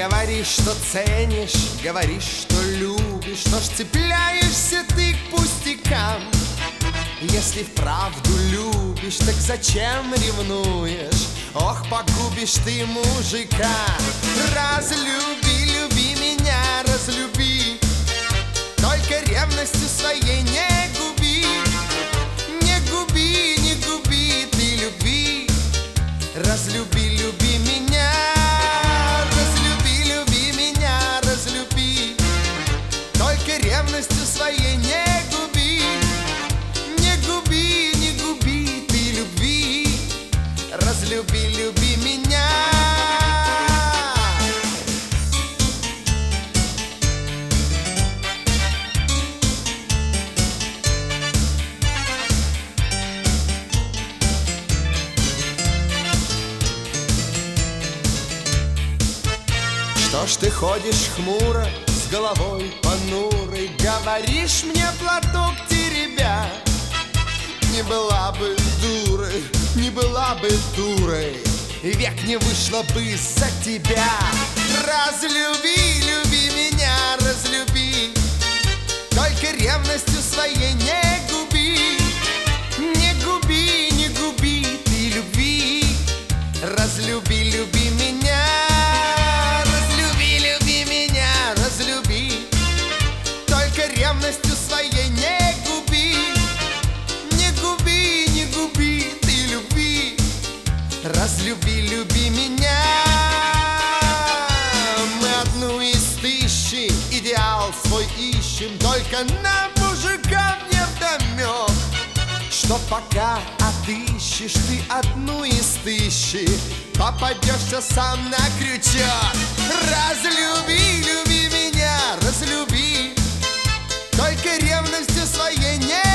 Говоришь, что ценишь, говоришь, что любишь, что ж цепляешься ты к пустякам? Если вправду любишь, так зачем ревнуешь? Ох, погубишь ты мужика. Разлюби, люби меня, разлюби, только ревностью своей не губи. Не губи, не губи ты любви. Разлюби, люби меня. Разлюби, люби меня, разлюби, только ревностью своей не губи. Не губи, не губи ты любви. Разлюби, люби меня. Что ж ты ходишь хмуро, с головой понурой, говоришь мне, платок теребя? Не была бы дурой, не была бы дурой, век не вышла бы за тебя. Разлюби, люби меня, разлюби, только ревностью своей не губи. Не губи, не губи ты любви. Разлюби, люби меня. Разлюби, люби меня, разлюби, только ревностью своей не губи. Не губи, не губи ты любви. Разлюби, люби меня. Мы одну из тысячи идеал свой ищем, только нам, мужикам, невдомек, что пока отыщешь ты одну из тысячи, попадешься сам на крючок. Разлюби, люби меня, разлюби, только ревностью своей не